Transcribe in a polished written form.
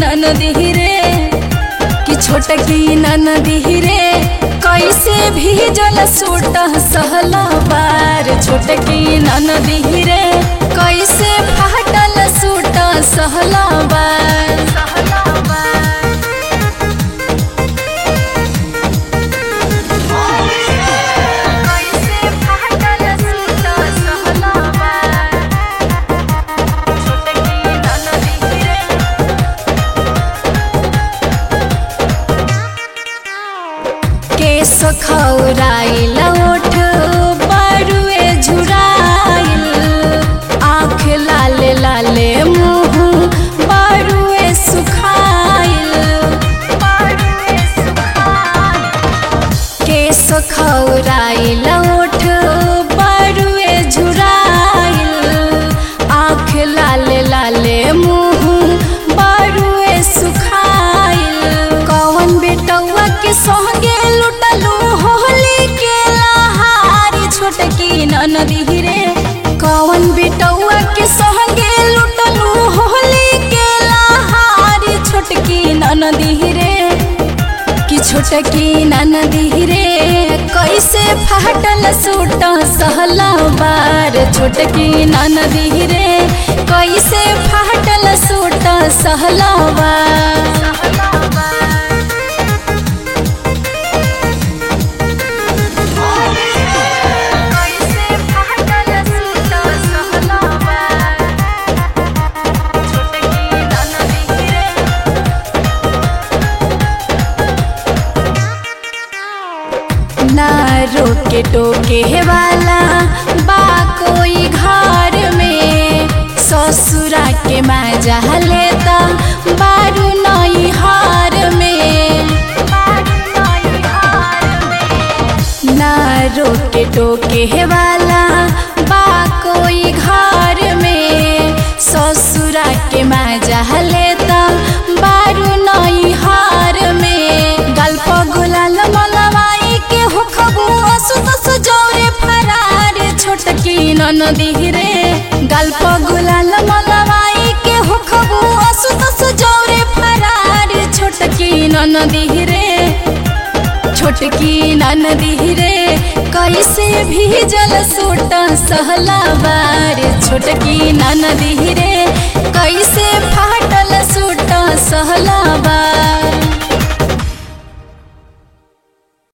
ननदी रे कि छोटकी ननदी रे कैसे भीजल सूट सहला बार। छोटकी ननदी रे कैसे फाटल सूट सहला बार। केस खौराइल ओठ बरुए झुराइल, आँख लाले लाले मुँह बरुए सुखाइल। केस खौराइल ओठ बरुए झुराइल, आँख लाले लाले मुँह बरुए सुखाइल। कौन बेटौआ के संगे लुटलू होली के लहारी। छोटकी ननदी रे कौन बेटौआ के संगे लुटलू होली के लहारी। छोटकी ननदी रे कि छोटकी ननदी रे कैसे फाटल सूट सहला बार। छोटकी ननदी रे कैसे फाटल सूट सहला बार। ना रोके टोके वाला बा कोई घर में, ससुरा के मजा लेता बारू नई हार में। ना रोके टोके वाला बा कोई घर में, ससुरा के मजा लेता बारू नई हार में। गल्प गुलाल मलवाई के हुखबू असुत जौरे फरार। छोटकी ननदी रे गल्प गुलाल मलवाई के हुखबू असुत जौरे फरार। छोटकी ननदी रे छोटकी ननदी रे कैसे भीजल सूट सहला बार। छोटकी ननदी रे